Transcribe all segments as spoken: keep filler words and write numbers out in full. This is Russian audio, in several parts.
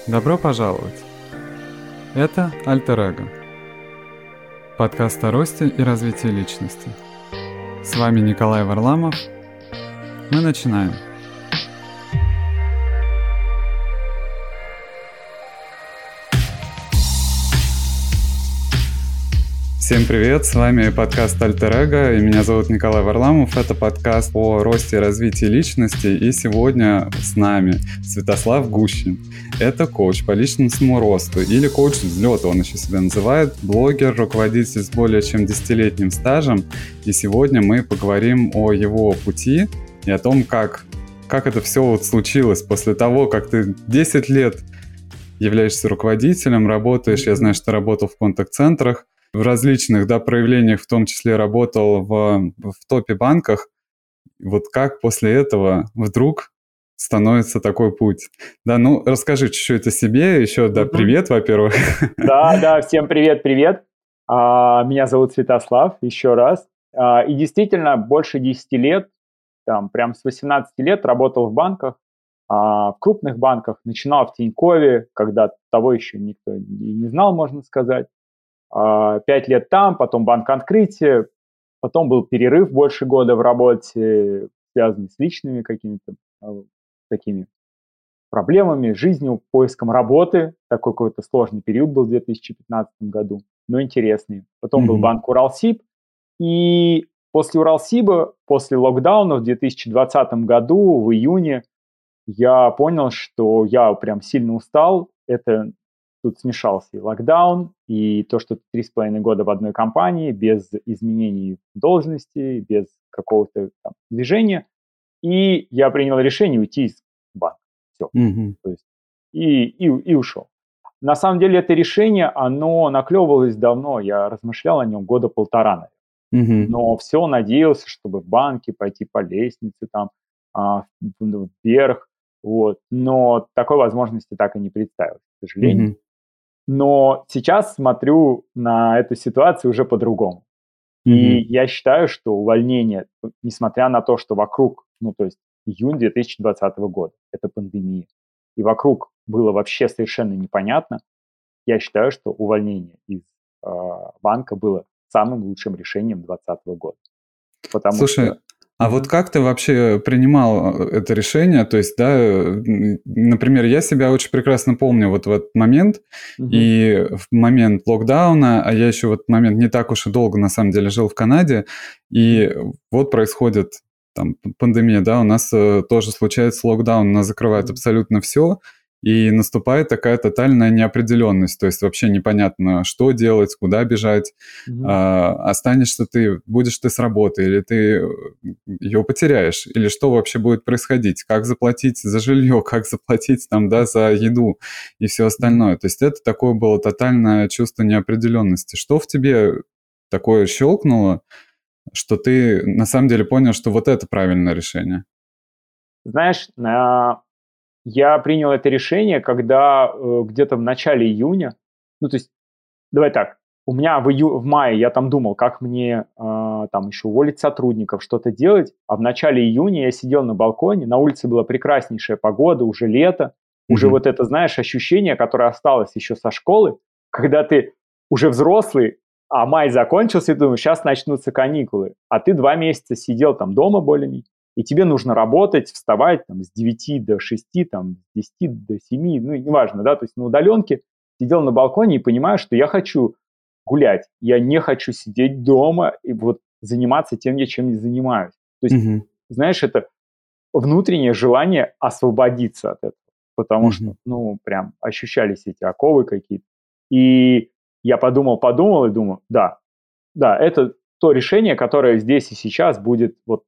Добро пожаловать! Это Альтер Эго, подкаст о росте и развитии личности. С вами Николай Варламов. Мы начинаем. Всем привет, с вами подкаст Альтер Эго, и меня зовут Николай Варламов. Это подкаст о росте и развитии личности, и сегодня с нами Святослав Гущин. Это коуч по личностному росту, или коуч взлета, он еще себя называет, блогер, руководитель с более чем десятилетним стажем, и сегодня мы поговорим о его пути и о том, как, как это все вот случилось после того, как ты десять лет являешься руководителем, работаешь, я знаю, что ты работал в контакт-центрах, в различных, да, проявлениях, в том числе работал в, в топе-банках. Вот как после этого вдруг становится такой путь? Да, ну, расскажи чуть-чуть о себе. Еще, да, привет, во-первых. Да, да, всем привет-привет. А, меня зовут Святослав, еще раз. А, и действительно, больше десяти лет, там, прям с восемнадцати лет работал в банках, а, в крупных банках. Начинал в Тинькове, когда того еще никто и не знал, можно сказать. Пять лет там, потом Банк Открытие, потом был перерыв больше года в работе, связанный с личными какими-то такими проблемами, жизнью, поиском работы. Такой какой-то сложный период был в две тысячи пятнадцатом году, но интересный. Потом mm-hmm. был Банк Уралсиб, и после Уралсиба, после локдауна в две тысячи двадцатом году, в июне, я понял, что я прям сильно устал. Это тут смешался и локдаун, и то, что три с половиной года в одной компании, без изменений должности, без какого-то там движения. И я принял решение уйти из банка. Все. Mm-hmm. То есть, и, и, и ушел. На самом деле это решение, оно наклевывалось давно. Я размышлял о нем года полтора, наверное. Mm-hmm. Но все надеялся, чтобы в банке пойти по лестнице там а, вверх. Вот. Но такой возможности так и не представилось, к сожалению. Mm-hmm. Но сейчас смотрю на эту ситуацию уже по-другому. Mm-hmm. И я считаю, что увольнение, несмотря на то, что вокруг, ну, то есть июнь две тысячи двадцатого года, это пандемия, и вокруг было вообще совершенно непонятно, я считаю, что увольнение из э, банка было самым лучшим решением двадцатого года. Потому Слушай, что... А вот как ты вообще принимал это решение? То есть, да, например, я себя очень прекрасно помню вот в этот момент, uh-huh. и в момент локдауна, а я еще в этот момент не так уж и долго, на самом деле, жил в Канаде, и вот происходит там пандемия, да, у нас тоже случается локдаун, у нас закрывают uh-huh. абсолютно все, и наступает такая тотальная неопределенность, то есть вообще непонятно, что делать, куда бежать, mm-hmm. а, останешься ты, будешь ты с работы, или ты ее потеряешь, или что вообще будет происходить, как заплатить за жилье, как заплатить там, да, за еду и все остальное. То есть это такое было тотальное чувство неопределенности. Что в тебе такое щелкнуло, что ты на самом деле понял, что вот это правильное решение? Знаешь, на... Я принял это решение, когда э, где-то в начале июня, ну, то есть, давай так, у меня в, ию, в мае я там думал, как мне э, там еще уволить сотрудников, что-то делать, а в начале июня я сидел на балконе, на улице была прекраснейшая погода, уже лето, mm-hmm. уже вот это, знаешь, ощущение, которое осталось еще со школы, когда ты уже взрослый, а май закончился, и думаешь, сейчас начнутся каникулы, а ты два месяца сидел там дома более-менее, и тебе нужно работать, вставать там, с девяти до шести, там, с десяти до семи, ну, неважно, да, то есть на удаленке сидел на балконе и понимаю, что я хочу гулять, я не хочу сидеть дома и вот заниматься тем, чем я занимаюсь. То есть, mm-hmm. знаешь, это внутреннее желание освободиться от этого, потому mm-hmm. что, ну, прям ощущались эти оковы какие-то. И я подумал, подумал и думаю, да, да, это то решение, которое здесь и сейчас будет вот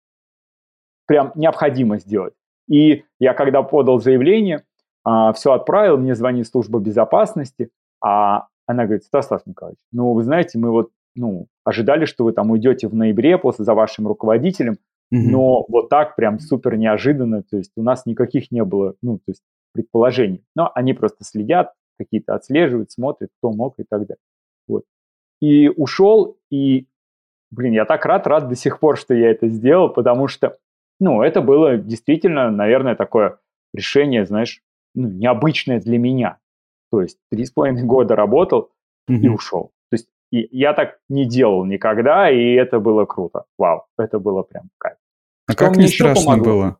прям необходимо сделать. И я когда подал заявление, а, все отправил, мне звонит служба безопасности, а она говорит, Святослав Николаевич, ну, вы знаете, мы вот, ну, ожидали, что вы там уйдете в ноябре после за вашим руководителем, mm-hmm. но вот так прям супер неожиданно, то есть у нас никаких не было, ну, то есть предположений, но они просто следят, какие-то отслеживают, смотрят, кто мог и так далее. Вот. И ушел, и, блин, я так рад, рад до сих пор, что я это сделал, потому что ну, это было действительно, наверное, такое решение, знаешь, ну, необычное для меня. То есть три с половиной года работал mm-hmm. и ушел. То есть и я так не делал никогда, и это было круто. Вау, это было прям кайф. А что как не страшно помогло? было?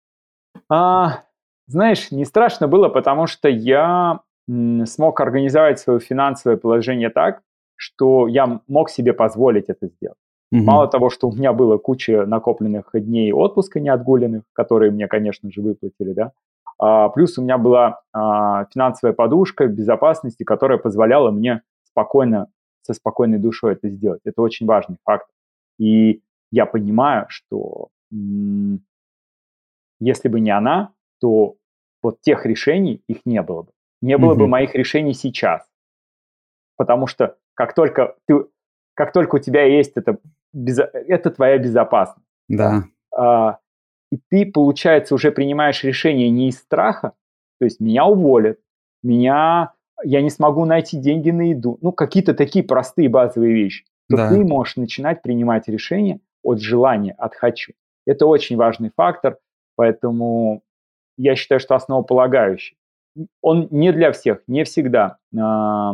А, знаешь, не страшно было, потому что я м, смог организовать свое финансовое положение так, что я мог себе позволить это сделать. Mm-hmm. Мало того, что у меня было куча накопленных дней отпуска неотгуленных, которые мне, конечно же, выплатили, да, а, плюс у меня была а, финансовая подушка безопасности, которая позволяла мне спокойно, со спокойной душой это сделать. Это очень важный фактор. И я понимаю, что м- если бы не она, то вот тех решений их не было бы. Не было mm-hmm. бы моих решений сейчас. Потому что как только, ты, как только у тебя есть это, это твоя безопасность. Да. А, и ты, получается, уже принимаешь решение не из страха, то есть меня уволят, меня, я не смогу найти деньги на еду, ну, какие-то такие простые базовые вещи, то да. ты можешь начинать принимать решения от желания, от «хочу». Это очень важный фактор, поэтому я считаю, что основополагающий. Он не для всех, не всегда. А,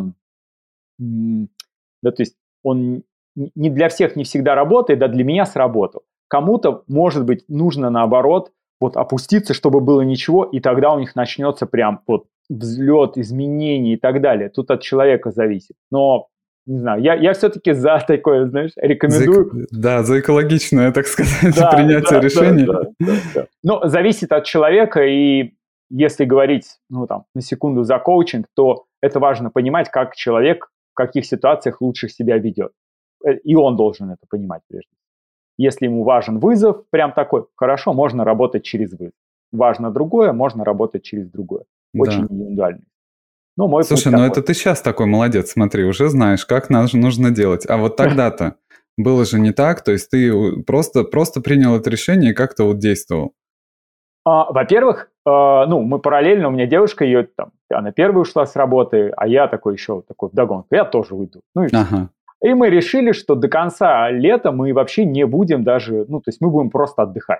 да, то есть он не для всех не всегда работает, да, для меня сработал. Кому-то, может быть, нужно наоборот вот опуститься, чтобы было ничего, и тогда у них начнется прям вот взлет, изменения и так далее. Тут от человека зависит. Но, не знаю, я, я все-таки за такое, знаешь, рекомендую. За, да, за экологичное, так сказать, да, принятие да, решений. Да, да, да. Но зависит от человека, и если говорить, ну, там, на секунду за коучинг, то это важно понимать, как человек в каких ситуациях лучше себя ведет. И он должен это понимать прежде всего. Если ему важен вызов, прям такой, хорошо, можно работать через вызов. Важно другое, можно работать через другое. Очень да. индивидуально. Ну, мой Слушай, ну это ты сейчас такой молодец, смотри, уже знаешь, как нужно делать. А вот тогда-то было же не так, то есть ты просто, просто принял это решение и как-то вот действовал. А, во-первых, э, ну, мы параллельно, у меня девушка, ее там, она первая ушла с работы, а я такой еще такой вдогонку, я тоже уйду. Ну и все. Ага. И мы решили, что до конца лета мы вообще не будем даже, ну, то есть мы будем просто отдыхать.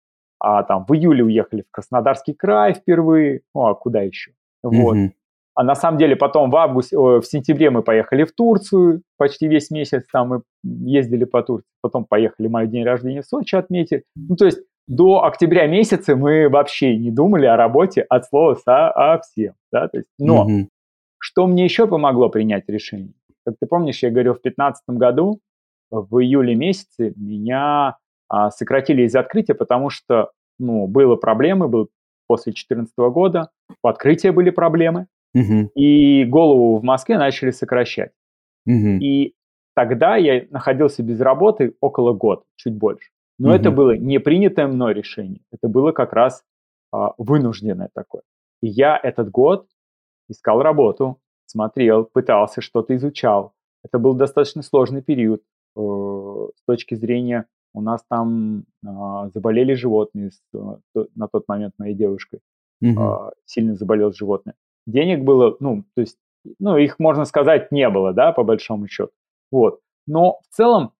А там в июле уехали в Краснодарский край впервые, ну, а куда еще? Вот. Угу. А на самом деле потом в августе, в сентябре мы поехали в Турцию, почти весь месяц там мы ездили по Турции, потом поехали мой день рождения в Сочи отметить. Ну, то есть до октября месяца мы вообще не думали о работе от слова совсем, да, то есть, но угу. что мне еще помогло принять решение? Как ты помнишь, я говорил, в две тысячи пятнадцатом году, в июле месяце, меня а, сократили из открытия, потому что, ну, было проблемы, был после две тысячи четырнадцатого года, в открытии были проблемы, угу. и голову в Москве начали сокращать. Угу. И тогда я находился без работы около года, чуть больше. Но угу. это было не принятое мной решение, это было как раз а, вынужденное такое. И я этот год искал работу, смотрел, пытался, что-то изучал. Это был достаточно сложный период э, с точки зрения, у нас там э, заболели животные с, э, на тот момент моей девушкой, угу. э, сильно заболело животное. Денег было, ну, то есть, ну, их, можно сказать, не было, да, по большому счету. Вот. Но в целом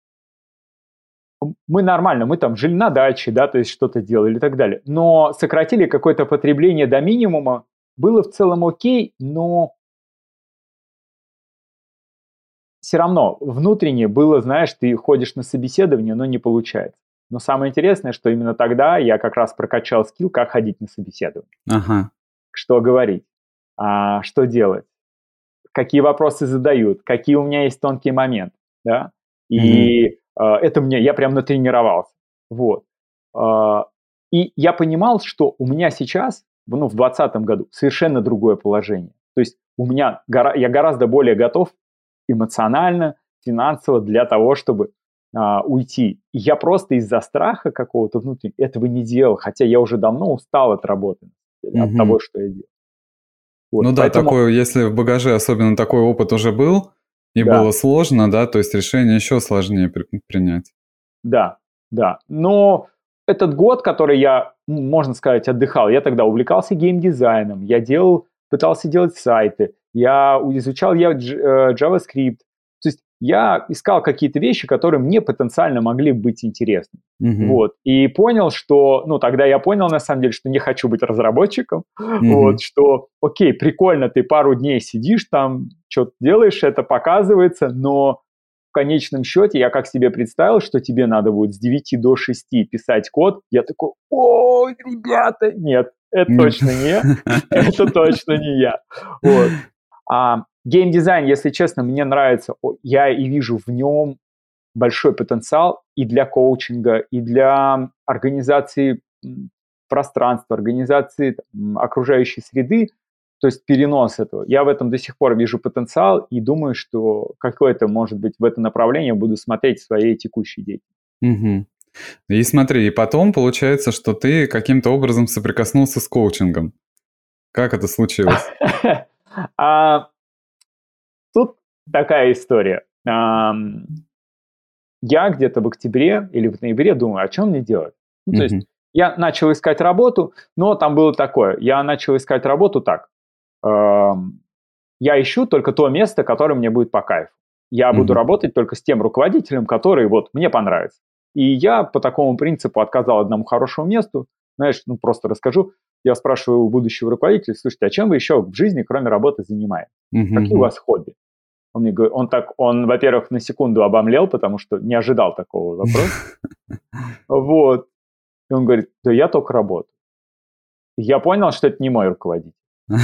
мы нормально, мы там жили на даче, да, то есть что-то делали и так далее. Но сократили какое-то потребление до минимума, было в целом окей, но все равно внутренне было, знаешь, ты ходишь на собеседование, но не получается. Но самое интересное, что именно тогда я как раз прокачал скилл, как ходить на собеседование. Ага. Что говорить, а, что делать, какие вопросы задают, какие у меня есть тонкие моменты, да. И mm-hmm. а, это мне, я прям натренировался. Вот. А, и я понимал, что у меня сейчас, ну, в двадцатом году совершенно другое положение. То есть у меня, гора, я гораздо более готов эмоционально, финансово для того, чтобы а, уйти. И я просто из-за страха какого-то внутреннего этого не делал, хотя я уже давно устал от работы, mm-hmm. от того, что я делал. Вот, ну поэтому... да, такой, если в багаже особенно такой опыт уже был, и да. было сложно, да, то есть решение еще сложнее при- принять. Да, да. Но этот год, который я, можно сказать, отдыхал, я тогда увлекался геймдизайном, я делал, пытался делать сайты, я изучал я JavaScript. То есть я искал какие-то вещи, которые мне потенциально могли быть интересны. Мгм. Вот. И понял, что... Ну, тогда я понял, на самом деле, что не хочу быть разработчиком. Мгм. Вот, что, окей, прикольно, ты пару дней сидишь там, что-то делаешь, это показывается, но в конечном счете я как себе представил, что тебе надо будет с девяти до шести писать код. Я такой, ой, ребята, нет, это Нет. точно не, это точно не я. Вот. А геймдизайн, если честно, мне нравится. О, Я и вижу в нем большой потенциал и для коучинга, и для организации м, пространства, организации м, окружающей среды, то есть перенос этого. Я в этом до сих пор вижу потенциал и думаю, что какое-то, может быть, в это направление буду смотреть в своей текущей деятельности. Мгм. И смотри, и потом получается, что ты каким-то образом соприкоснулся с коучингом. Как это случилось? А, Тут такая история. Ам, Я где-то в октябре или в ноябре думаю, а что мне делать? Ну, то есть Мгм. я начал искать работу, но там было такое. Я начал искать работу так. Эм, Я ищу только то место, которое мне будет по кайфу. Я буду Мгм. работать только с тем руководителем, который вот мне понравится. И я по такому принципу отказал одному хорошему месту. Знаешь, ну просто расскажу. Я спрашиваю у будущего руководителя, слушайте, а чем вы еще в жизни, кроме работы, занимаетесь? Какие у Мгм. вас хобби? Он мне говорит, он так, он, во-первых, на секунду обомлел, потому что не ожидал такого вопроса. Вот. И он говорит, да я только работаю. И я понял, что это не мой руководитель.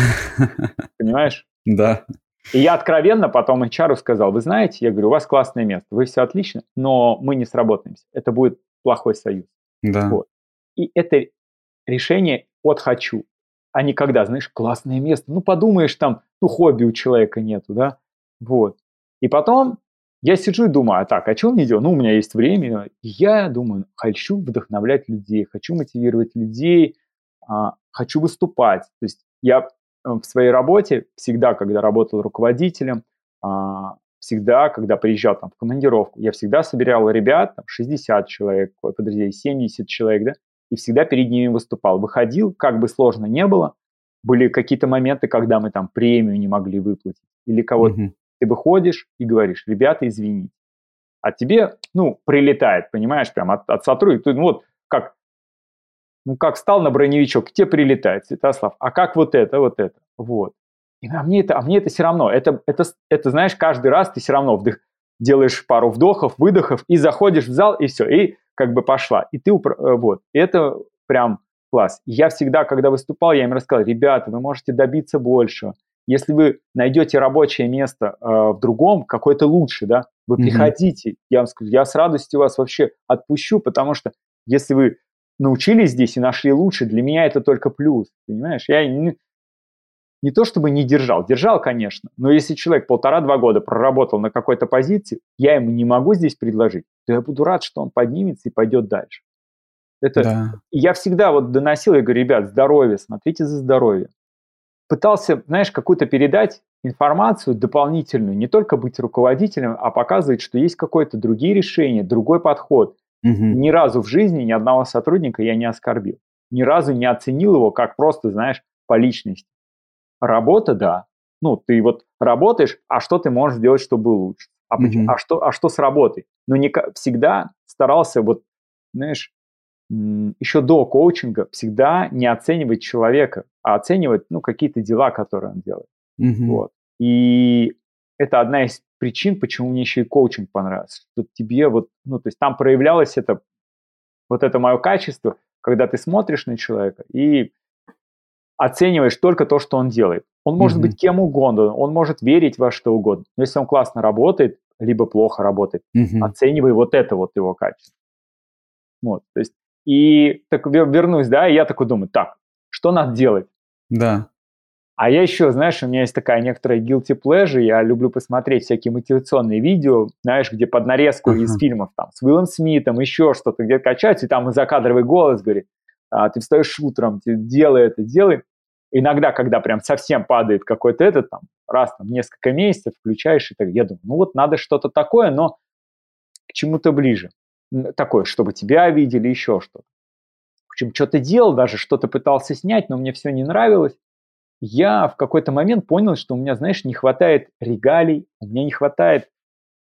Понимаешь? Да. И я откровенно потом эйч ар сказал, вы знаете, я говорю, у вас классное место, вы все отлично, но мы не сработаемся. Это будет плохой союз. Да. Вот. И это решение от хочу, а не когда, знаешь, классное место. Ну, подумаешь, там, ну, хобби у человека нету, да? Вот. И потом я сижу и думаю, а так, а что мне делать? Ну, у меня есть время. И я думаю, хочу вдохновлять людей, хочу мотивировать людей, а, хочу выступать. То есть я э, в своей работе всегда, когда работал руководителем, а, всегда, когда приезжал там в командировку, я всегда собирал ребят, там, шестьдесят человек, ой, подожди, семьдесят человек, да, и всегда перед ними выступал. Выходил, как бы сложно не было, были какие-то моменты, когда мы там премию не могли выплатить, или кого-то. Мгм. Ты выходишь и говоришь, ребята, извините. А тебе, ну, прилетает, понимаешь, прям от, от сотрудника. Ну, вот как, ну, как стал на броневичок, тебе прилетает, Святослав. А как вот это, вот это? Вот. И, а, мне это, а мне это все равно. Это, это, это, знаешь, каждый раз ты все равно вдох, делаешь пару вдохов, выдохов, и заходишь в зал, и все, и как бы пошла. И ты, упро- э, вот. И это прям класс. И я всегда, когда выступал, я им рассказал, ребята, вы можете добиться большего. Если вы найдете рабочее место э, в другом, какое-то лучше, да, вы Мгм. приходите, я вам скажу, я с радостью вас вообще отпущу, потому что если вы научились здесь и нашли лучше, для меня это только плюс, понимаешь? Я не, не то чтобы не держал, держал, конечно, но если человек полтора-два года проработал на какой-то позиции, я ему не могу здесь предложить, то я буду рад, что он поднимется и пойдет дальше. Это Да. я всегда вот доносил, я говорю, ребят, здоровье, смотрите за здоровьем. Пытался, знаешь, какую-то передать информацию дополнительную, не только быть руководителем, а показывать, что есть какое-то другие решения, другой подход. Мгм. Ни разу в жизни ни одного сотрудника я не оскорбил. Ни разу не оценил его как просто, знаешь, по личности. Работа, да. Ну, ты вот работаешь, а что ты можешь сделать, чтобы лучше? А, поч- Мгм. а, что, а что с работой? Но не, ка- всегда старался, вот, знаешь, м, еще до коучинга всегда не оценивать человека, а оценивать, ну, какие-то дела, которые он делает. Мгм. Вот. И это одна из причин, почему мне еще и коучинг понравился. Что тебе вот, ну, то есть там проявлялось это, вот это мое качество, когда ты смотришь на человека и оцениваешь только то, что он делает. Он может Мгм. быть кем угодно, он может верить во что угодно. Но если он классно работает, либо плохо работает, Мгм. оценивай вот это вот его качество. Вот, то есть, и так вер- вернусь, да, и я такой думаю, так, что надо делать? Да. А я еще, знаешь, у меня есть такая некоторая guilty pleasure, я люблю посмотреть всякие мотивационные видео, знаешь, где под нарезку из Ага. фильмов, там, с Уиллом Смитом, еще что-то, где качаются, и там закадровый голос говорит, а, ты встаешь утром, ты делай это, делай. Иногда, когда прям совсем падает какой-то этот, там, раз, там, несколько месяцев включаешь, и так, я думаю, ну вот надо что-то такое, но к чему-то ближе. М, Такое, чтобы тебя видели, еще что-то. В общем, что-то делал, даже что-то пытался снять, но мне все не нравилось. Я в какой-то момент понял, что у меня, знаешь, не хватает регалий, у меня не хватает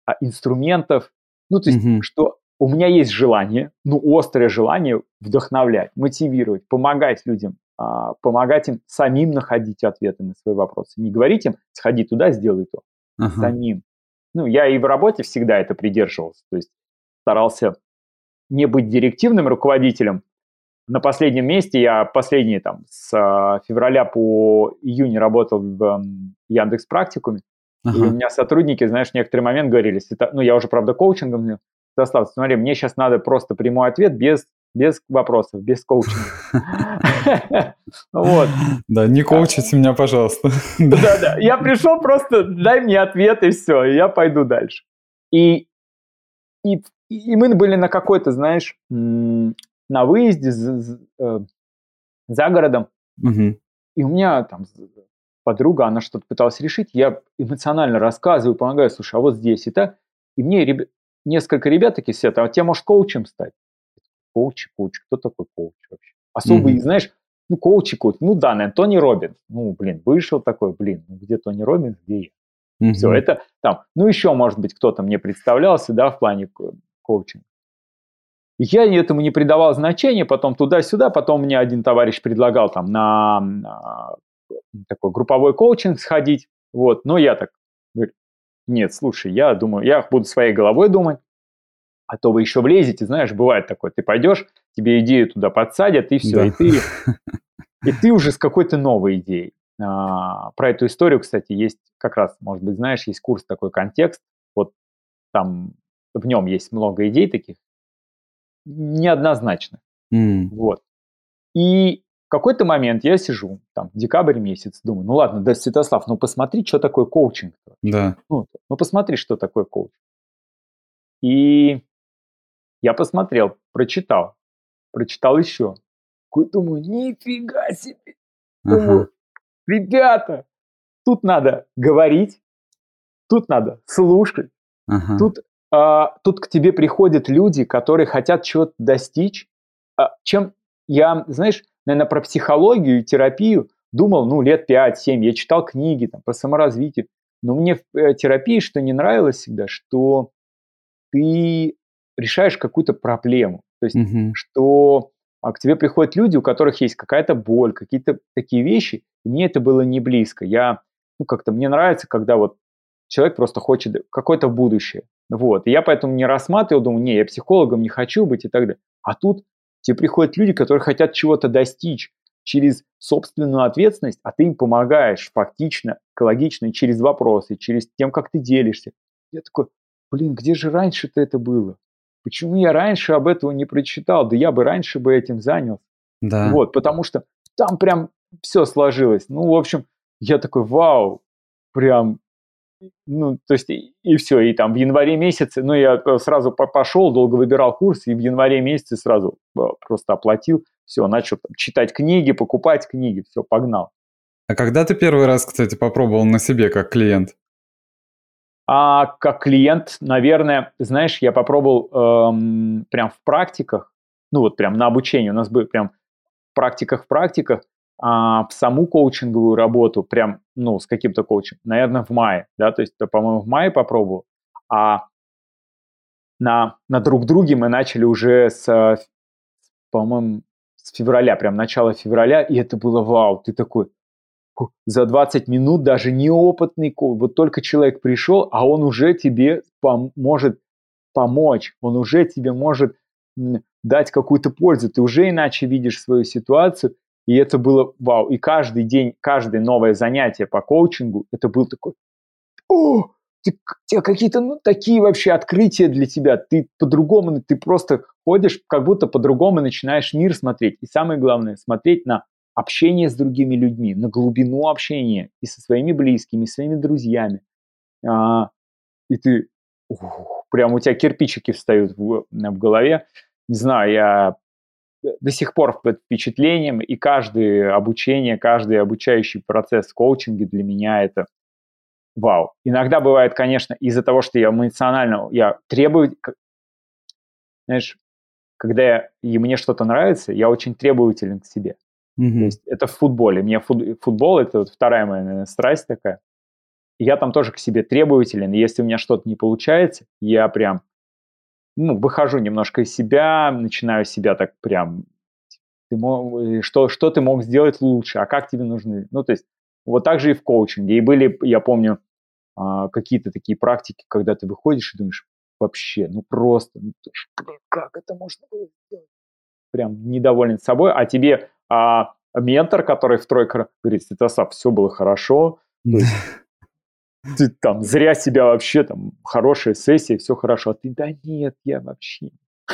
а, инструментов. Ну, то есть, Мгм. что у меня есть желание, ну, острое желание вдохновлять, мотивировать, помогать людям, а, помогать им самим находить ответы на свои вопросы. Не говорить им, сходи туда, сделай то, а Ага. самим. Ну, я и в работе всегда это придерживался, то есть старался не быть директивным руководителем. На последнем месте я последние там с а, февраля по июнь работал в м, Яндекс.Практикуме, и у Ага. меня сотрудники, знаешь, в некоторый момент говорили, «Свята- ну, я уже, правда, коучингом занимался, Святослав, смотри, мне сейчас надо просто прямой ответ без, без вопросов, без коучинга». Вот. Да, не А, коучите меня, пожалуйста. Да. Да-да, я пришел просто, дай мне ответ и все, и я пойду дальше. И и и мы были на какой-то, знаешь, м, на выезде з з э, за городом, Мгм. и у меня там з подруга, она что-то пыталась решить, я эмоционально рассказываю, помогаю: «Слушай, а вот здесь и так». И мне ребя несколько ребят такие сидят: «А те, может, коучем стать?» Коуч, коуч, кто такой коуч вообще? Особо, и Мгм. знаешь, ну, коуч и коуч, ну да, наверно, Тони Роббинс. Ну, блин, вышел такой, блин, ну где Тони Роббинс, где я? Все, Мгм. это там, ну, еще, может быть, кто-то мне представлялся, да, в плане ко коучинга. И я этому не придавал значения, потом туда-сюда, потом мне один товарищ предлагал там на, на такой групповой коучинг сходить, вот, но я так говорю: «Нет, слушай, я думаю, я буду своей головой думать, а то вы еще влезете». Знаешь, бывает такое, ты пойдешь, тебе идею туда подсадят, и все, и Да. ты и ты уже с какой-то новой идеей. А, про эту историю, кстати, есть как раз, может быть, знаешь, есть курс такой «Контекст», вот там в нем есть много идей таких неоднозначных. М. Вот. И в какой-то момент я сижу, там, декабрь месяц, думаю, ну ладно, да, Святослав, ну посмотри, что такое коучинг вообще. Да. Ну, ну посмотри, что такое коучинг. И я посмотрел, прочитал, прочитал еще. Такой думаю, нифига себе. Ага. Думаю, ребята, тут надо говорить, тут надо слушать, Ага. тут, а, тут к тебе приходят люди, которые хотят чего-то достичь. А, чем я, знаешь, наверное, про психологию и терапию думал, ну, лет пять-семь. Я читал книги там, по саморазвитию. Но мне в э, терапии что не нравилось всегда, что ты решаешь какую-то проблему. То есть, Мгм. что а, к тебе приходят люди, у которых есть какая-то боль, какие-то такие вещи. И мне это было не близко. Я, ну, как-то мне нравится, когда вот человек просто хочет какое-то будущее. Вот. И я поэтому не рассматривал, думаю, не, я психологом не хочу быть и так далее. А тут тебе приходят люди, которые хотят чего-то достичь через собственную ответственность, а ты им помогаешь фактично, экологично, и через вопросы, через тем, как ты делишься. Я такой, блин, где же раньше-то это было? Почему я раньше об этом не прочитал? Да я бы раньше бы этим занялся. Да. Вот, потому что там прям все сложилось. Ну, в общем, я такой, вау, прям, ну, то есть, и, и все, и там в январе месяце, ну, я э, сразу по- пошел, долго выбирал курс, и в январе месяце сразу э, просто оплатил, все, начал там читать книги, покупать книги, все, погнал. А когда ты первый раз, кстати, попробовал на себе как клиент? А как клиент, наверное, знаешь, я попробовал эм, прям в практиках, ну, вот прям на обучении, у нас были прям в практиках, в практиках, а в саму коучинговую работу, прям, ну, с каким-то коучем, наверное, в мае, да, то есть, э, по-моему, в мае попробовал, а на, на друг друге мы начали уже с, э, по-моему, с февраля, прям начало февраля, и это было вау, ты такой, фу, за двадцать минут даже неопытный коуч, вот только человек пришел, а он уже тебе пом- может помочь, он уже тебе может м, дать какую-то пользу, ты уже иначе видишь свою ситуацию, и это было вау. И каждый день, каждое новое занятие по коучингу, это был такой, о, ты, у тебя какие-то ну, такие вообще открытия для тебя, ты по-другому, ты просто ходишь, как будто по-другому начинаешь мир смотреть. И самое главное, смотреть на общение с другими людьми, на глубину общения и со своими близкими, и своими друзьями. А, и ты, ух, прям у тебя кирпичики встают в, в голове. Не знаю, я до сих пор под впечатлением, и каждое обучение, каждый обучающий процесс в коучинге для меня это вау. Иногда бывает, конечно, из-за того, что я эмоционально, я требую, знаешь, когда я, и мне что-то нравится, я очень требователен к себе. То Мгм. есть это в футболе. Мне фут, футбол – это вот вторая моя, наверное, страсть такая. я там тоже к себе требователен. Если у меня что-то не получается, я прям ну, выхожу немножко из себя, начинаю себя так прям... Ты мог, что, что ты мог сделать лучше, а как тебе нужны? Ну, то есть вот так же и в коучинге. И были, я помню, какие-то такие практики, когда ты выходишь и думаешь, вообще, ну просто, ну, как это можно было сделать? Прям недоволен собой, а тебе а, ментор, который в тройке говорит, Святослав, все было хорошо, то есть ты там зря себя вообще, там, хорошая сессия, все хорошо, а ты, да нет, я вообще...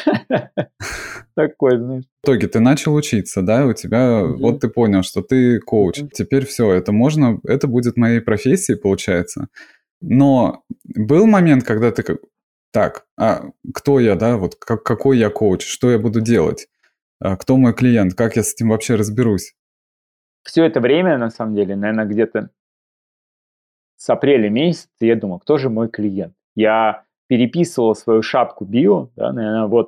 Такой, знаешь. В итоге ты начал учиться, да, у тебя, mm-hmm. вот ты понял, что ты коуч. Mm-hmm. Теперь все, это можно, это будет моей профессией, получается. Но был момент, когда ты как, так, а кто я, да, вот как, какой я коуч, что я буду делать, а, кто мой клиент, как я с этим вообще разберусь? Все это время, на самом деле, наверное, где-то с апреля месяца я думал, кто же мой клиент? Я переписывал свою шапку био, да, наверное, вот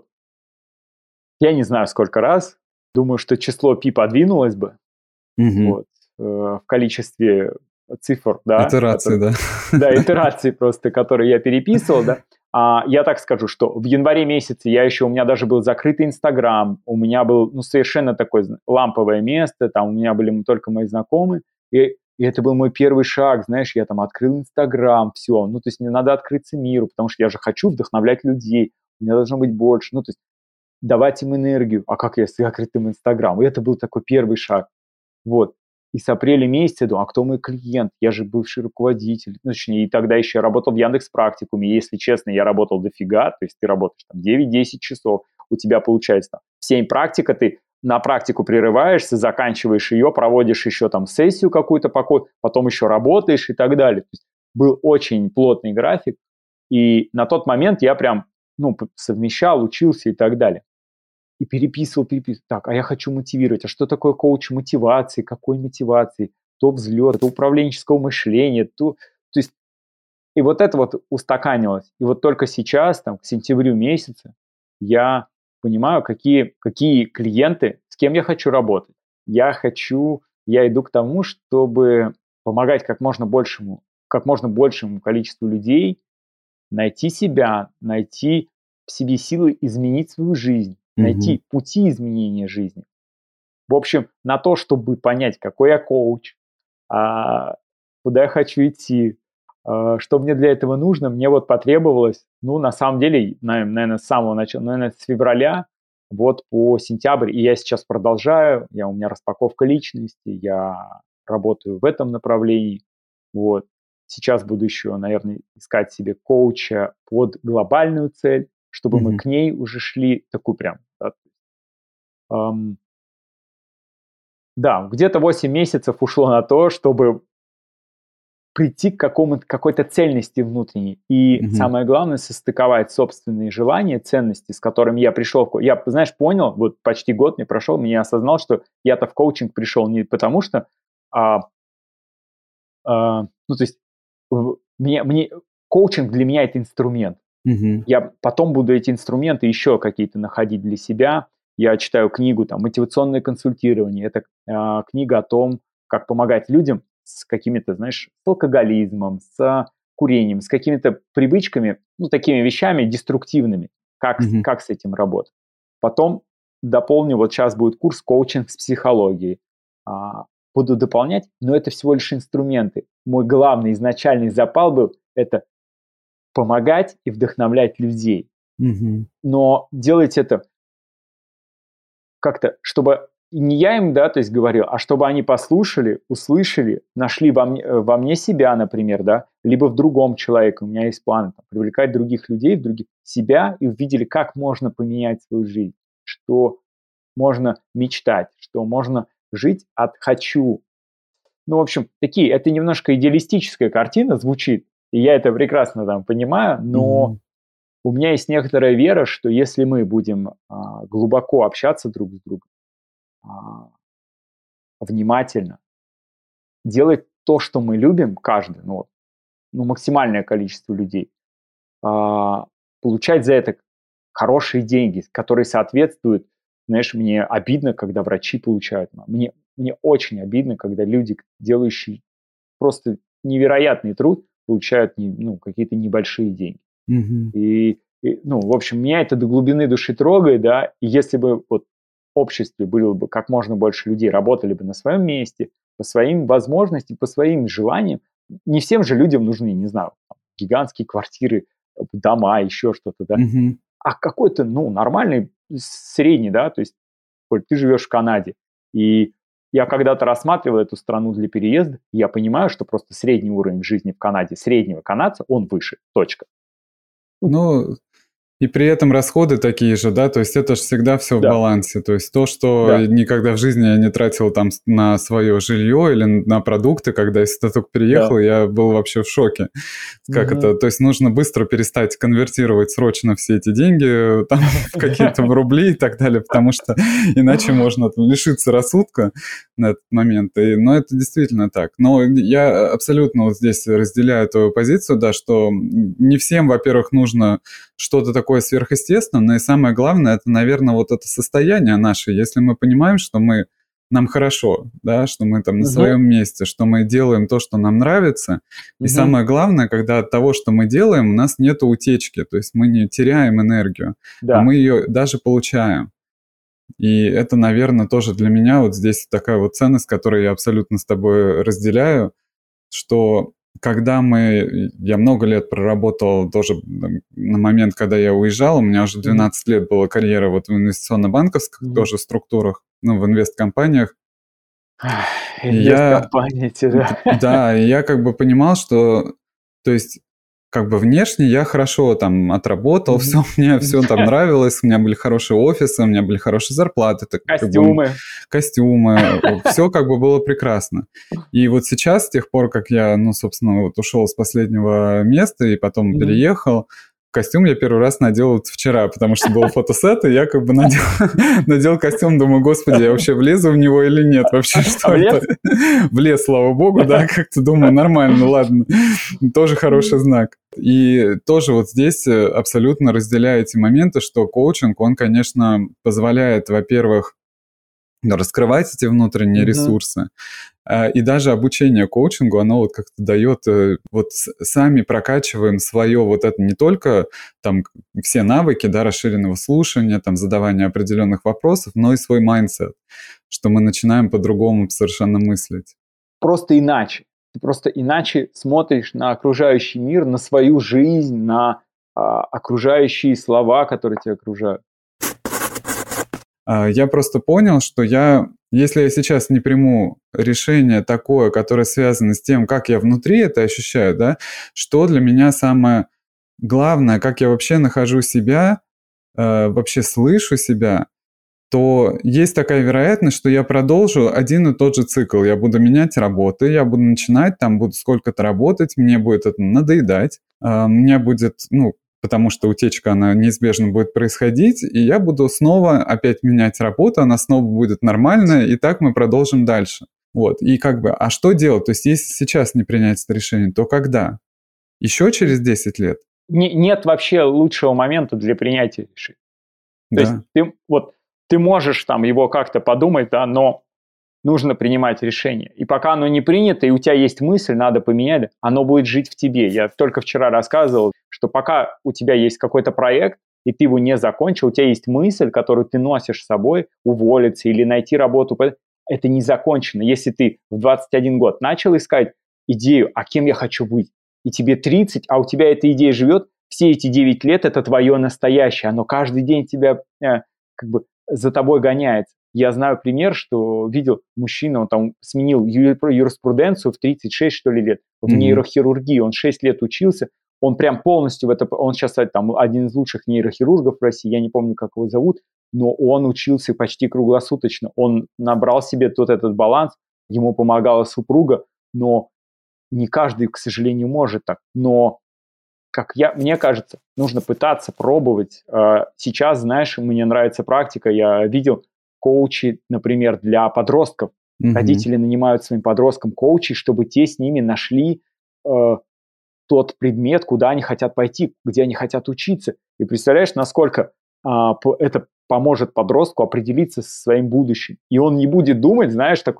я не знаю сколько раз, думаю, что число пи подвинулось бы угу. вот, э, в количестве цифр, да. Итерации, которые, да. Да, итерации просто, которые я переписывал, да. А я так скажу, что в январе месяце я еще, у меня даже был закрытый Инстаграм, у меня был, ну, совершенно такое ламповое место, там у меня были только мои знакомые, и, и это был мой первый шаг, знаешь, я там открыл Инстаграм, все, ну, то есть мне надо открыться миру, потому что я же хочу вдохновлять людей, у меня должно быть больше, ну, то есть давать им энергию. А как я с закрытым Инстаграмом? И это был такой первый шаг. Вот. И с апреля месяца я думаю, а кто мой клиент? Я же бывший руководитель. Ну, точнее, и тогда еще я работал в Яндекс.Практикуме. Если честно, я работал дофига. То есть ты работаешь там девять-десять часов. У тебя получается там семь практик, а ты на практику прерываешься, заканчиваешь ее, проводишь еще там сессию какую-то, потом еще работаешь и так далее. То есть был очень плотный график. И на тот момент я прям ну, совмещал, учился и так далее. И переписывал, переписывал. Так, а я хочу мотивировать. А что такое коуч мотивации? Какой мотивации? То взлет, то управленческого мышления, то... То есть... И вот это вот устаканилось. И вот только сейчас, там, к сентябрю месяца, я понимаю, какие, какие клиенты, с кем я хочу работать. Я хочу... Я иду к тому, чтобы помогать как можно большему, как можно большему количеству людей найти себя, найти в себе силы изменить свою жизнь, mm-hmm. найти пути изменения жизни. В общем, на то, чтобы понять, какой я коуч, а, куда я хочу идти, а, что мне для этого нужно, мне вот потребовалось, ну, на самом деле, наверное, с самого начала, наверное, с февраля вот по сентябрь, и я сейчас продолжаю, я, у меня распаковка личности, я работаю в этом направлении, вот. Сейчас буду еще, наверное, искать себе коуча под глобальную цель, чтобы mm-hmm. мы к ней уже шли, такую прям. Да, эм, да, где-то восемь месяцев ушло на то, чтобы прийти к какому-то, какой-то цельности внутренней. И mm-hmm. самое главное, состыковать собственные желания, ценности, с которыми я пришел. Я, знаешь, понял, вот почти год мне прошел, мне осознал, что я-то в коучинг пришел не потому, что... А, а, ну, то есть Мне, мне, коучинг для меня это инструмент. Uh-huh. Я потом буду эти инструменты еще какие-то находить для себя. Я читаю книгу там «Мотивационное консультирование». Это э, книга о том, как помогать людям с какими-то, знаешь, с алкоголизмом, с курением, с какими-то привычками, ну, такими вещами деструктивными. Как, uh-huh. как с этим работать. Потом дополню, вот сейчас будет курс «Коучинг с психологией». Буду дополнять, но это всего лишь инструменты. Мой главный изначальный запал был это помогать и вдохновлять людей. Mm-hmm. Но делать это как-то, чтобы не я им, да, то есть говорил, а чтобы они послушали, услышали, нашли во мне, во мне себя, например, да, либо в другом человеке. У меня есть план там, привлекать других людей, других себя, и увидели, как можно поменять свою жизнь, что можно мечтать, что можно жить от «хочу». Ну, в общем, такие, это немножко идеалистическая картина звучит, и я это прекрасно там понимаю, но mm-hmm. у меня есть некоторая вера, что если мы будем а, глубоко общаться друг с другом, а, внимательно, делать то, что мы любим, каждый, ну, ну максимальное количество людей, а, получать за это хорошие деньги, которые соответствуют. Знаешь, мне обидно, когда врачи получают. Мне, мне очень обидно, когда люди, делающие просто невероятный труд, получают ну, какие-то небольшие деньги. Мгм. И, и, ну, в общем, меня это до глубины души трогает, да, и если бы вот в обществе было бы как можно больше людей, работали бы на своем месте, по своим возможностям, по своим желаниям, не всем же людям нужны, не знаю, там, гигантские квартиры, дома, еще что-то, да, Мгм. а какой-то, ну, нормальный, средний, да, то есть, Коль, ты живешь в Канаде, и я когда-то рассматривал эту страну для переезда, и я понимаю, что просто средний уровень жизни в Канаде, среднего канадца, он выше, точка. Ну, и при этом расходы такие же, да, то есть это же всегда все в Да, балансе. То есть то, что да. никогда в жизни я не тратил там с- на свое жилье или на продукты, когда я сюда только переехал, Да. я был вообще в шоке. Как Мгм. это? То есть нужно быстро перестать конвертировать срочно все эти деньги э, там в какие-то в рубли и так далее, потому что иначе можно там лишиться рассудка на этот момент. И, но это действительно так. Но я абсолютно вот здесь разделяю твою позицию, да, что не всем, во-первых, нужно что-то такое сверхъестественное, но и самое главное, это, наверное, вот это состояние наше. Если мы понимаем, что мы, нам хорошо, да, что мы там на Мгм. своем месте, что мы делаем то, что нам нравится, и Мгм. самое главное, когда от того, что мы делаем, у нас нет утечки, то есть мы не теряем энергию, а Да. мы ее даже получаем. И это, наверное, тоже для меня вот здесь такая вот ценность, которую я абсолютно с тобой разделяю, что когда мы... Я много лет проработал тоже там, на момент, когда я уезжал, у меня уже двенадцать лет была карьера вот в инвестиционно-банковских Мгм. тоже структурах, ну, в инвесткомпаниях. Ах, И я... инвесткомпании эти, да. д- Да, и я как бы понимал, что... То есть как бы внешне я хорошо там отработал, Мгм. все, мне все там нравилось, у меня были хорошие офисы, у меня были хорошие зарплаты, так как бы Костюмы. костюмы, все как бы было прекрасно. И вот сейчас, с тех пор, как я, ну, собственно, вот ушел с последнего места и потом Мгм. переехал, костюм я первый раз надел вот вчера, потому что был фотосет, и я как бы надел, надел костюм, думаю, господи, я вообще влезу в него или нет? Вообще, что А влез? это? Влез, слава богу, да, как-то думаю, нормально, ладно. Тоже хороший знак. И тоже вот здесь э, абсолютно разделяю эти моменты, что коучинг, он, конечно, позволяет, во-первых, раскрывать эти внутренние Мгм. ресурсы. А, И даже обучение коучингу, оно вот как-то дает, э, вот с- сами прокачиваем свое вот это не только там к- все навыки, да, расширенного слушания, там задавания определенных вопросов, но и свой майндсет, что мы начинаем по-другому совершенно мыслить. Просто иначе. Ты просто иначе смотришь на окружающий мир, на свою жизнь, на а, окружающие слова, которые тебя окружают. А, Я просто понял, что я, если я сейчас не приму решение такое, которое связано с тем, как я внутри это ощущаю, да, что для меня самое главное, как я вообще нахожу себя, э, вообще слышу себя, то есть такая вероятность, что я продолжу один и тот же цикл. Я буду менять работы, я буду начинать, там буду сколько-то работать, мне будет это надоедать, а, мне будет, ну, потому что утечка, она неизбежно будет происходить, и я буду снова опять менять работу, она снова будет нормальная, и так мы продолжим дальше. Вот, и как бы, а что делать? То есть если сейчас не принять это решение, то когда? Еще через десять лет? Не- нет вообще лучшего момента для принятия решений. То есть Да. ты вот ты можешь там его как-то подумать, да, но нужно принимать решение. И пока оно не принято, и у тебя есть мысль, надо поменять, оно будет жить в тебе. Я только вчера рассказывал, что пока у тебя есть какой-то проект, и ты его не закончил, у тебя есть мысль, которую ты носишь с собой, уволиться или найти работу. Это не закончено. Если ты в двадцать один год начал искать идею, а кем я хочу быть, и тебе тридцать, а у тебя эта идея живет, все эти девять лет это твое настоящее. Оно каждый день тебя э, как бы за тобой гоняется. Я знаю пример, что видел мужчина, он там сменил юриспруденцию в тридцать шесть, что ли, лет, в Мгм. нейрохирургии, он шесть лет учился, он прям полностью в это, он сейчас там один из лучших нейрохирургов в России, я не помню, как его зовут, но он учился почти круглосуточно, он набрал себе вот этот баланс, ему помогала супруга, но не каждый, к сожалению, может так, но как я, мне кажется, нужно пытаться пробовать. Сейчас, знаешь, мне нравится практика, я видел коучи, например, для подростков. Мгм. Родители нанимают своим подросткам коучей, чтобы те с ними нашли э, тот предмет, куда они хотят пойти, где они хотят учиться. И представляешь, насколько а, это поможет подростку определиться со своим будущим. И он не будет думать, знаешь, такой,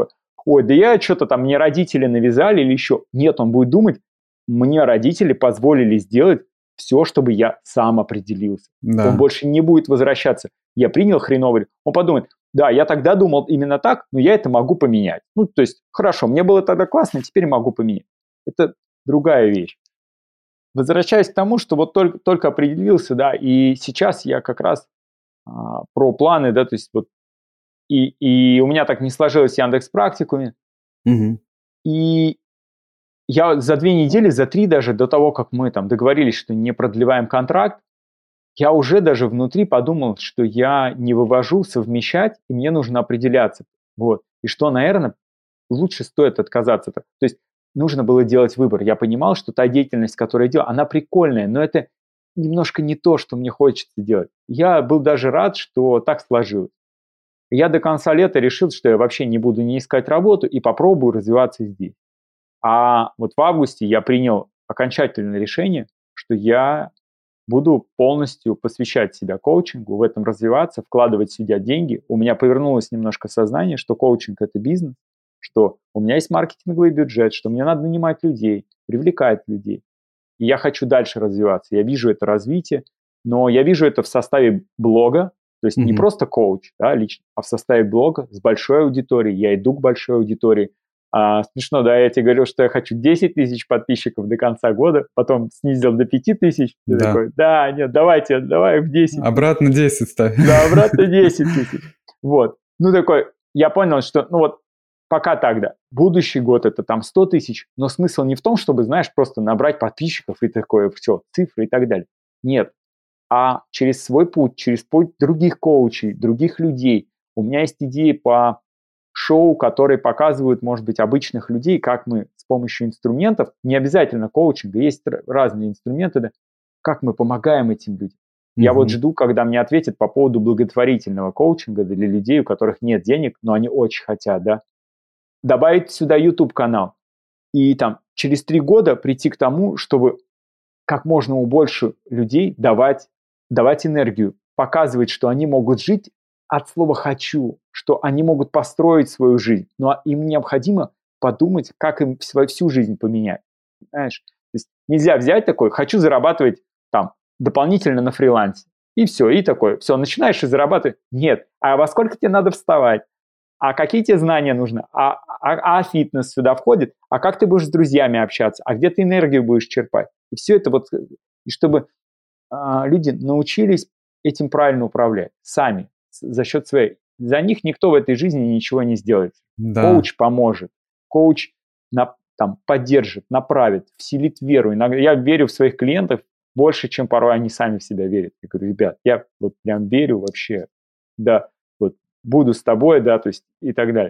ой, да я что-то там, мне родители навязали или еще. Нет, он будет думать, мне родители позволили сделать все, чтобы я сам определился. Да. Он больше не будет возвращаться. Я принял хреновый. Он подумает, да, я тогда думал именно так, но я это могу поменять. Ну, то есть, хорошо, мне было тогда классно, теперь могу поменять. Это другая вещь. Возвращаясь к тому, что вот только, только определился, да, и сейчас я как раз а, про планы, да, то есть вот и, и у меня так не сложилось с Яндекс.Практикуме, Угу. и я за две недели, за три даже до того, как мы там договорились, что не продлеваем контракт, я уже даже внутри подумал, что я не вывожу совмещать, и мне нужно определяться. Вот. И что, наверное, лучше стоит отказаться. То есть нужно было делать выбор. Я понимал, что та деятельность, которую я делал, она прикольная, но это немножко не то, что мне хочется делать. Я был даже рад, что так сложилось. Я до конца лета решил, что я вообще не буду не искать работу и попробую развиваться здесь. А вот в августе я принял окончательное решение, что я буду полностью посвящать себя коучингу, в этом развиваться, вкладывать в себя деньги. У меня повернулось немножко сознание, что коучинг – это бизнес, что у меня есть маркетинговый бюджет, что мне надо нанимать людей, привлекать людей. И я хочу дальше развиваться. Я вижу это развитие, но я вижу это в составе блога, то есть mm-hmm. не просто коуч, да, лично, а в составе блога с большой аудиторией. Я иду к большой аудитории. А, смешно, да, я тебе говорил, что я хочу десять тысяч подписчиков до конца года, потом снизил до пяти тысяч. Ты да. такой, да, нет, давайте, давай в десять. Обратно десять ставь. Да, обратно десять тысяч. Вот. Ну, такой, я понял, что, ну вот, пока тогда. Будущий год это там сто тысяч, но смысл не в том, чтобы, знаешь, просто набрать подписчиков и такое все, цифры и так далее. Нет. А через свой путь, через путь других коучей, других людей. У меня есть идеи по шоу, которые показывают, может быть, обычных людей, как мы с помощью инструментов, не обязательно коучинга, есть разные инструменты, да, как мы помогаем этим людям. Mm-hmm. Я вот жду, когда мне ответят по поводу благотворительного коучинга для людей, у которых нет денег, но они очень хотят, да. Добавить сюда YouTube-канал и там через три года прийти к тому, чтобы как можно больше людей давать, давать энергию, показывать, что они могут жить от слова «хочу», что они могут построить свою жизнь, но им необходимо подумать, как им свою всю жизнь поменять. Понимаешь? То есть нельзя взять такой «хочу зарабатывать там дополнительно на фрилансе». И все, и такой, все, начинаешь и зарабатывать. Нет, а во сколько тебе надо вставать? А какие тебе знания нужны? А, а, а фитнес сюда входит? А как ты будешь с друзьями общаться? А где ты энергию будешь черпать? И все это вот, и чтобы а, люди научились этим правильно управлять сами, за счет своей. За них никто в этой жизни ничего не сделает. Да. Коуч поможет, коуч на, там, поддержит, направит, вселит веру. Иногда я верю в своих клиентов больше, чем порой они сами в себя верят. Я говорю, ребят, я вот прям верю вообще, да, вот буду с тобой, да, то есть и так далее.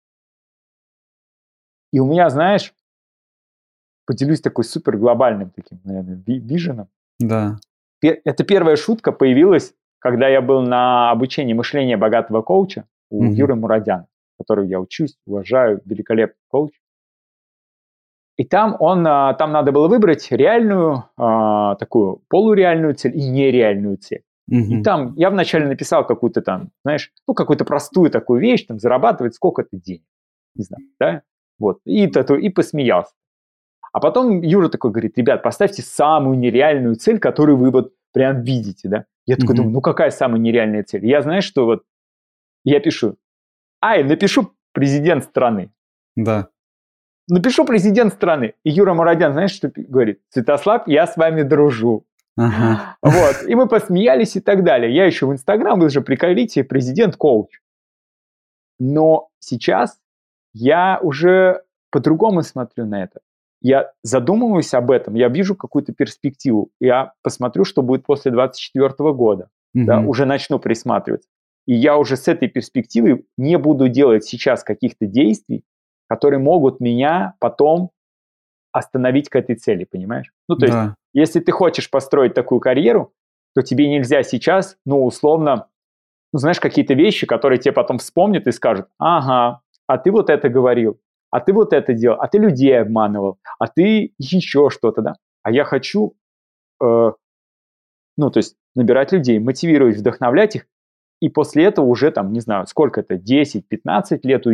И у меня, знаешь, поделюсь такой супер глобальным таким, наверное, виженом. Да. Эта первая шутка появилась, когда я был на обучении мышления богатого коуча у mm-hmm. Юры Мурадяна, которого я учусь, уважаю, великолепный коуч. И там он, там надо было выбрать реальную, такую полуреальную цель и нереальную цель. Mm-hmm. И там я вначале написал какую-то там, знаешь, ну какую-то простую такую вещь, там зарабатывать сколько-то денег, не знаю, да, вот, и, и посмеялся. А потом Юра такой говорит, ребят, поставьте самую нереальную цель, которую вы вот прям видите, да. Я такой mm-hmm. думаю, ну какая самая нереальная цель? Я, знаешь, что вот, я пишу, ай, напишу президент страны. Да. Напишу президент страны. И Юра Мурадян, знаешь, что говорит? Святослав, я с вами дружу. Ага. Вот, и мы посмеялись и так далее. Я еще в Инстаграм выложу, приколите, президент-коуч. Но сейчас я уже по-другому смотрю на это. Я задумываюсь об этом, я вижу какую-то перспективу. Я посмотрю, что будет после двадцать четвёртого года. Mm-hmm. Да, уже начну присматриваться. И я уже с этой перспективы не буду делать сейчас каких-то действий, которые могут меня потом остановить к этой цели, понимаешь? Ну, то да. есть, если ты хочешь построить такую карьеру, то тебе нельзя сейчас, ну, условно, ну, знаешь, какие-то вещи, которые тебе потом вспомнят и скажут, ага, а ты вот это говорил, а ты вот это делал, а ты людей обманывал, а ты еще что-то, да? А я хочу, э, ну, то есть, набирать людей, мотивировать, вдохновлять их, и после этого уже там, не знаю, сколько это, десять-пятнадцать лет уйдет,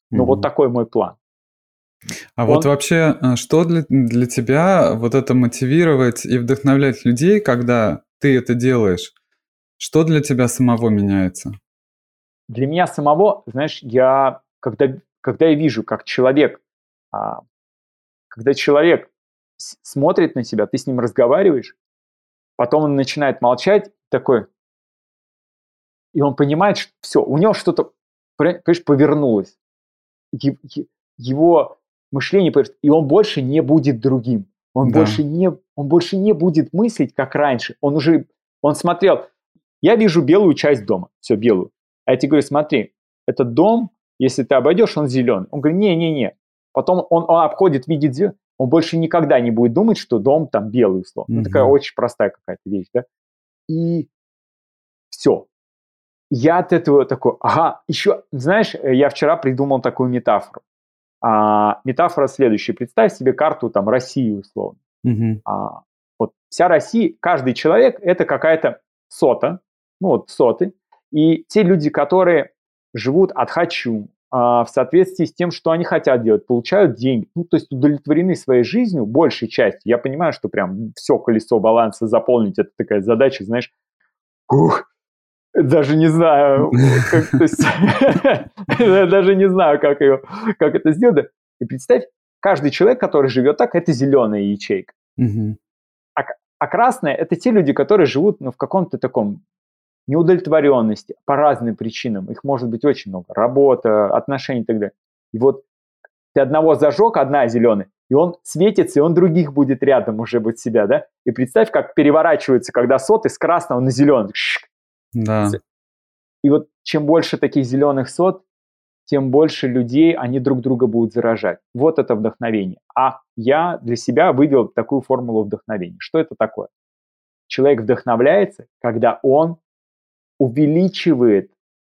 Но вот такой мой план. А Он... вот вообще, что для, для тебя вот это мотивировать и вдохновлять людей, когда ты это делаешь? Что для тебя самого меняется? Для меня самого, знаешь, я, когда, когда я вижу, как человек, а, когда человек с- смотрит на тебя, ты с ним разговариваешь, потом он начинает молчать, такой, и он понимает, что все, у него что-то, понимаешь, повернулось. Его мышление, и он больше не будет другим. Он, да. больше не, он больше не будет мыслить, как раньше. Он уже, он смотрел, я вижу белую часть дома, все, белую. А я тебе говорю, смотри, этот дом, если ты обойдешь, он зеленый. Он говорит, не-не-не. Потом он, он обходит, видит зеленый. Он больше никогда не будет думать, что дом там белый, условно. Mm-hmm. Ну, такая очень простая какая-то вещь, да. И все. Я от этого такой, ага, еще, знаешь, я вчера придумал такую метафору. А, метафора следующая. Представь себе карту там России, условно. Mm-hmm. А, вот вся Россия, каждый человек – это какая-то сота, ну вот соты. И те люди, которые живут от хочу, а, в соответствии с тем, что они хотят делать, получают деньги, ну то есть удовлетворены своей жизнью, большей частью. Я понимаю, что прям все колесо баланса заполнить – это такая задача, знаешь, ух, даже не знаю, как, то есть, даже не знаю, как, ее, как это сделать. И представь, каждый человек, который живет так, это зеленая ячейка. Uh-huh. А, а красная – это те люди, которые живут ну, в каком-то таком неудовлетворенности по разным причинам. Их может быть очень много. Работа, отношения и так далее. И вот ты одного зажег, одна зеленая, и он светится, и он других будет рядом уже быть себя, да? И представь, как переворачивается, когда сот из красного на зеленый. Да. И вот чем больше таких зеленых сот, тем больше людей, они друг друга будут заражать. Вот это вдохновение. А я для себя вывел такую формулу вдохновения. Что это такое? Человек вдохновляется, когда он увеличивает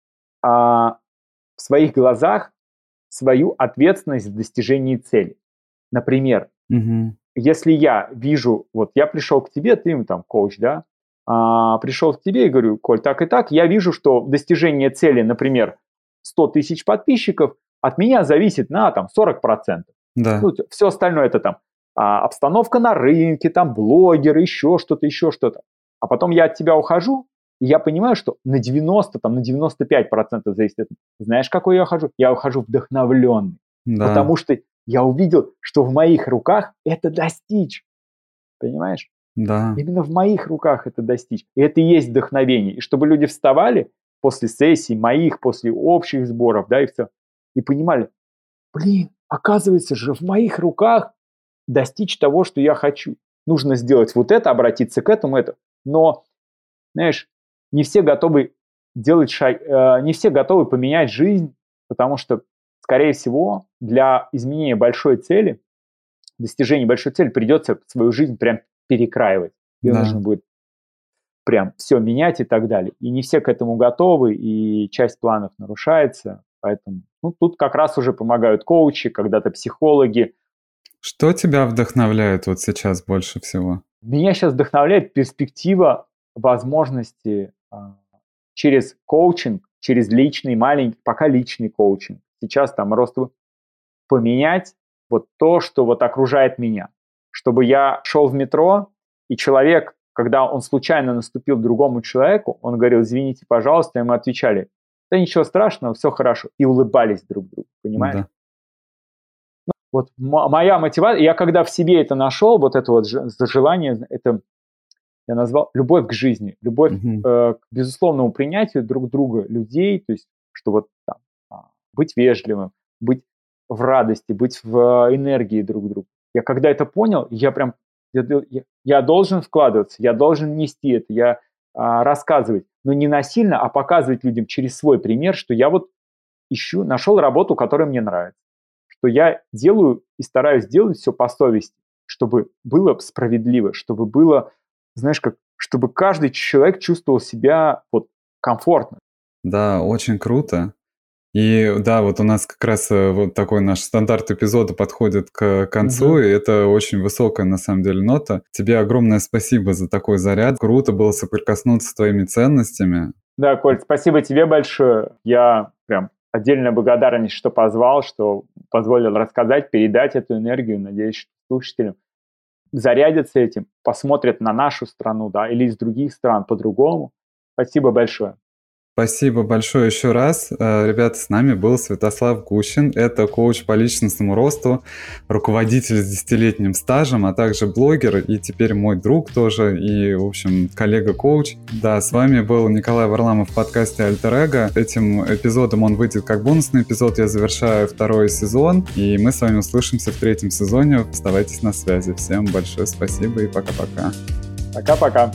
а, в своих глазах свою ответственность в достижении цели. Например, угу. если я вижу, вот я пришел к тебе, ты там коуч, да, а, пришел к тебе и говорю, Коль, так и так, я вижу, что достижение цели, например, сто тысяч подписчиков, от меня зависит на там сорок процентов. Да. Ну, все остальное это там а, обстановка на рынке, там блогеры, еще что-то, еще что-то. А потом я от тебя ухожу, и я понимаю, что на девяносто, там, на девяносто пять процентов зависит от... Знаешь, какой я ухожу? Я ухожу вдохновленный. Да. Потому что я увидел, что в моих руках это достичь. Понимаешь? Да. Именно в моих руках это достичь. И это и есть вдохновение. И чтобы люди вставали после сессий моих, после общих сборов, да, и все, и понимали, блин, оказывается же в моих руках достичь того, что я хочу. Нужно сделать вот это, обратиться к этому, это. Но, знаешь, не все готовы делать шаг, э, не все готовы поменять жизнь, потому что, скорее всего, для изменения большой цели, достижения большой цели придется свою жизнь прям перекраивать. Ее да. нужно будет прям все менять и так далее. И не все к этому готовы, и часть планов нарушается. Поэтому ну, тут как раз уже помогают коучи, когда-то психологи. Что тебя вдохновляет вот сейчас больше всего? Меня сейчас вдохновляет перспектива возможности а, через коучинг, через личный, маленький, пока личный коучинг. Сейчас там рост поменять вот то, что вот окружает меня. Чтобы я шел в метро, и человек, когда он случайно наступил другому человеку, он говорил, извините, пожалуйста, и мы отвечали, да ничего страшного, все хорошо, и улыбались друг другу, понимаешь? Да. Ну, вот м- моя мотивация, я когда в себе это нашел, вот это вот желание, это я назвал любовь к жизни, любовь угу. э, к безусловному принятию друг друга, людей, то есть, что вот там, быть вежливым, быть в радости, быть в энергии друг друга. Я когда это понял, я прям, я, я должен вкладываться, я должен нести это, я а, рассказывать, но не насильно, а показывать людям через свой пример, что я вот ищу, нашел работу, которая мне нравится, что я делаю и стараюсь делать все по совести, чтобы было справедливо, чтобы было, знаешь, как, чтобы каждый человек чувствовал себя вот комфортно. Да, очень круто. И да, вот у нас как раз вот такой наш стандарт эпизода подходит к концу, угу. и это очень высокая на самом деле нота. Тебе огромное спасибо за такой заряд. Круто было соприкоснуться с твоими ценностями. Да, Коль, спасибо тебе большое. Я прям отдельная благодарность, что позвал, что позволил рассказать, передать эту энергию. Надеюсь, что слушатели зарядятся этим, посмотрят на нашу страну, да, или из других стран по-другому. Спасибо большое. Спасибо большое еще раз. Ребята, с нами был Святослав Гущин. Это коуч по личностному росту, руководитель с десятилетним стажем, а также блогер и теперь мой друг тоже и, в общем, коллега-коуч. Да, с вами был Николай Варламов в подкасте Альтер Эго. Этим эпизодом он выйдет как бонусный эпизод. Я завершаю второй сезон, и мы с вами услышимся в третьем сезоне. Оставайтесь на связи. Всем большое спасибо и пока-пока. Пока-пока.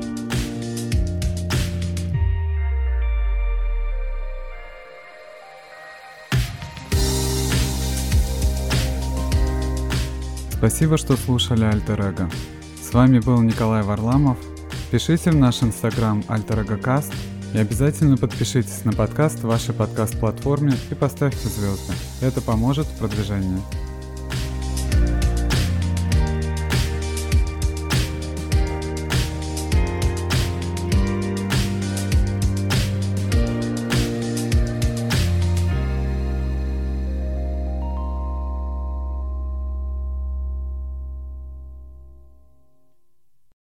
Спасибо, что слушали Альтер Эго. С вами был Николай Варламов. Пишите в наш инстаграм Альтер Эго Каст и обязательно подпишитесь на подкаст в вашей подкаст-платформе и поставьте звезды. Это поможет в продвижении.